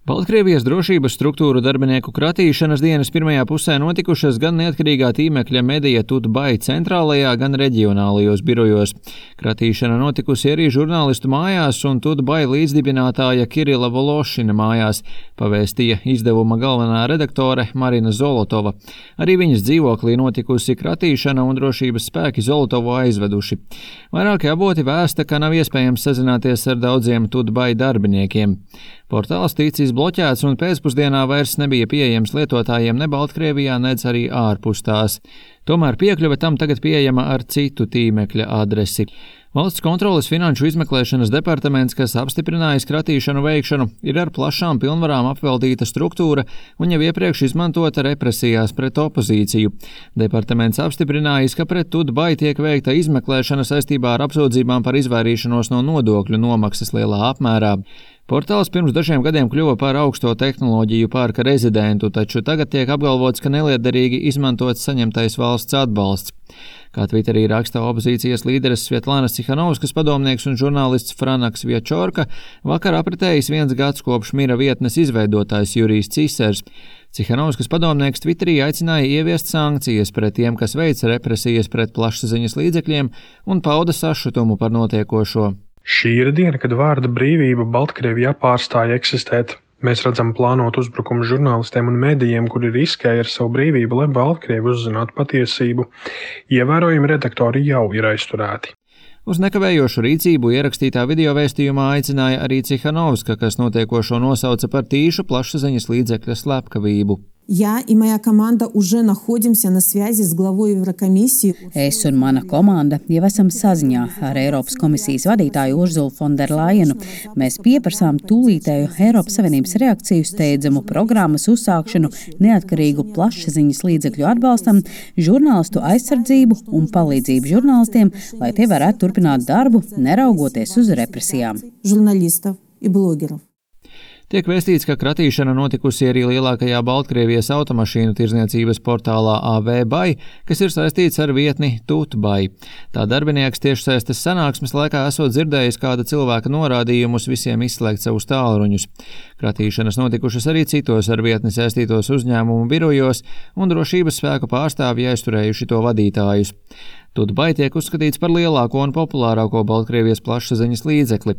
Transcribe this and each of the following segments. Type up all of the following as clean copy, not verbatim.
Baltkrievijas drošības struktūru darbinieku kratīšanas dienas pirmajā pusē notikušas gan neatkarīgā tīmekļa Medija Tutbai centrālajā, gan reģionālajos birojos. Kratīšana notikusi arī žurnālistu mājās un Tutbai līdzdibinātāja Kirila Vološina mājās, pavēstīja izdevuma galvenā redaktore Marina Zolotova. Arī viņas dzīvoklī notikusi kratīšana un drošības spēki Zolotovu aizveduši. Vairāki avoti vēsta, ka nav iespējams sazināties ar daudziem Tutbai darbiniekiem. Portāls ticis bloķēts un pēcpusdienā vairs nebija pieejams lietotājiem ne Baltkrievijā, nedz arī ārpus tās. Tomēr piekļuve tam tagad pieejama ar citu tīmekļa adresi. Valsts kontroles finanšu izmeklēšanas departaments, kas apstiprinājis kratīšanu veikšanu, ir ar plašām pilnvarām apveltīta struktūra un jau iepriekš izmantota represijās pret opozīciju. Departaments apstiprinājis, ka pret Tutbai tiek veikta izmeklēšana saistībā ar apsūdzībām par izvairīšanos no nodokļu nomaksas lielā apmērā. Portāls pirms dažiem gadiem kļuva par augsto tehnoloģiju parka rezidentu, taču tagad tiek apgalvots, ka nelietderīgi izmantots saņemtais valsts atbalsts. Kā Twitterī raksta opozīcijas līderes Svetlānas Cihanovskas padomnieks un žurnālists Franaks Vjačorka, vakar apritējis 1 gads kopš mira vietnes izveidotājs Jurijs Cisers. Cihanovskas padomnieks Twitterī aicināja ieviest sankcijas pret tiem, kas veic represijas pret plašsaziņas līdzekļiem un pauda sašutumu par notiekošo. Šī ir diena, kad vārda brīvība Baltkrievijā pārstāja eksistēt. Mēs redzam plānot uzbrukumu žurnālistiem un medijiem, kuri riskēja ar savu brīvību, lai Baltkrievi uzzinātu patiesību. Ievērojami redaktori jau ir aizturēti. Uz nekavējošu rīcību ierakstītā video vēstījumā aicināja arī Cihanovska, kas notiekošo nosauca par tīšu plašsaziņas līdzekļa slepkavību. Я и моя команда уже находимся на связи с главой Еврокомиссии. Es un mana komanda jau esam saziņā ar Eiropas komisijas vadītāju Urzulu Fonderlajenu. Mēs pieprasām tūlītēju Eiropas Savienības reakciju, steidzamu programmas uzsākšanu, neatkarīgu plašsaziņas līdzekļu atbalstam, žurnālistu aizsardzību un palīdzību žurnālistiem, lai tie varētu turpināt darbu, neraugoties uz represijām. Žurnālistov и блогеров. Tiek vēstīts, ka kratīšana notikusi arī lielākajā Baltkrievijas automašīnu tirdzniecības portālā AV-Bai, kas ir saistīts ar vietni Tutbai. Tā darbinieks tiešsaistes sanāksmes laikā esot dzirdējis kāda cilvēka norādījumus visiem izslēgt savus tālruņus. Kratīšanas notikušas arī citos ar vietni saistītos uzņēmumu birojos, un drošības spēku pārstāvji aizturējuši to vadītājus. Tutbai tiek uzskatīts par lielāko un populārāko Baltkrievijas plašsaziņas līdzekli.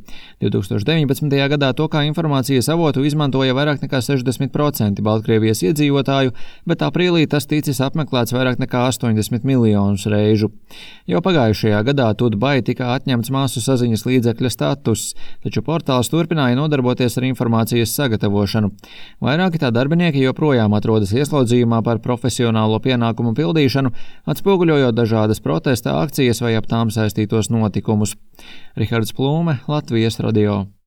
2019. gadā to kā informācijas avotu izmantoja vairāk nekā 60% Baltkrievijas iedzīvotāju, bet aprīlī tas ticis apmeklēts vairāk nekā 80 miljonus reižu. Jau pagājušajā gadā Tutbai tika atņemts masu saziņas līdzekļa status, taču portāls turpināja nodarboties ar informācijas sagatavošanu. Vairāki tā darbinieki joprojām atrodas ieslodzījumā par profesionālo pienākumu pildīšanu, atspoguļojot dažādas protesta akcijas vai ap tām saistītos notikumus. Rihards Plūme, Latvijas radio.